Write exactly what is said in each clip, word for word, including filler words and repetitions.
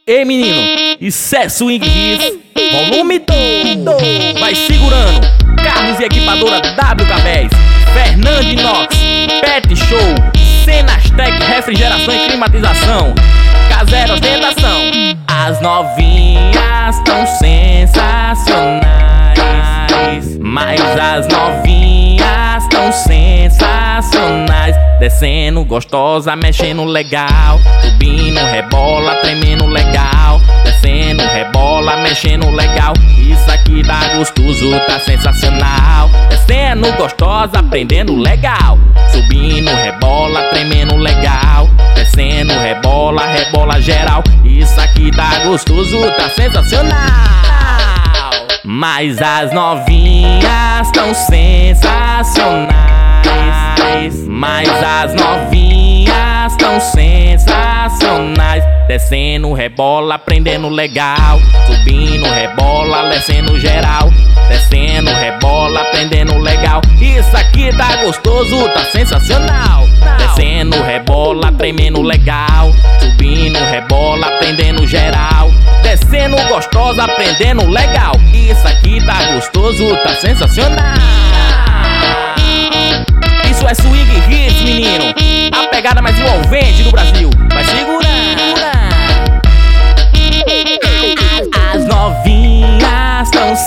Ei menino, isso é Swing Hits, volume dois. Vai segurando, carros e equipadora W K dez, Fernando Inox, Pet Show, Senastec, refrigeração e climatização, K zero ostentação. As novinhas tão sensacionais, mas as novinhas tão sensacionais. Descendo gostosa, mexendo legal, subindo rebola, tremendo legal. Descendo rebola, mexendo legal, isso aqui tá gostoso, tá sensacional. Descendo gostosa, aprendendo legal, subindo rebola, tremendo legal. Descendo rebola, rebola geral, isso aqui tá gostoso, tá sensacional. Mas as novinhas tão sensacionais, mas as novinhas tão sensacionais. Descendo rebola, aprendendo legal, subindo rebola, descendo geral. Descendo rebola, aprendendo legal, isso aqui tá gostoso, tá sensacional. Descendo rebola, tremendo legal, subindo rebola, aprendendo geral. Descendo gostosa, aprendendo legal, isso aqui tá gostoso, tá sensacional. Isso é Swing Hits, menino, a pegada mais envolvente do Brasil. Vai segurando. As novinhas tão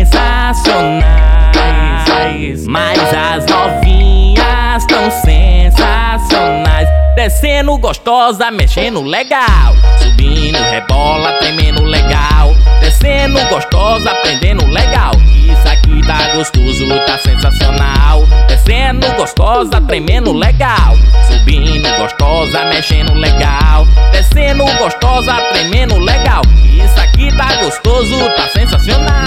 sensacionais, mas as novinhas tão sensacionais. Descendo gostosa, mexendo legal, subindo rebola, tremendo legal. Descendo gostosa, aprendendo legal, isso aqui tá gostoso, tá sensacional. Descendo gostosa, tremendo legal, subindo gostosa, mexendo legal. Descendo gostosa, tremendo legal, isso aqui tá gostoso, tá sensacional.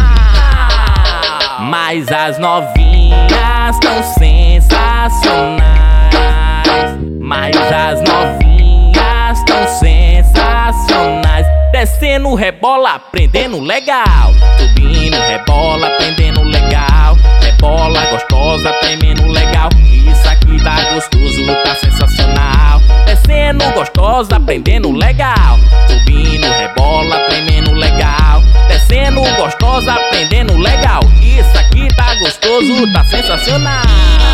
Mas as novinhas tão sensacionais, mas as novinhas tão sensacionais. Descendo rebola, aprendendo legal, subindo rebola, aprendendo legal. Rebola gostosa, tremendo legal, isso aqui tá gostoso, tá sensacional. Descendo gostosa, aprendendo legal, subindo rebola, tremendo legal. Descendo gostosa, aprendendo legal, isso aqui tá gostoso, tá sensacional.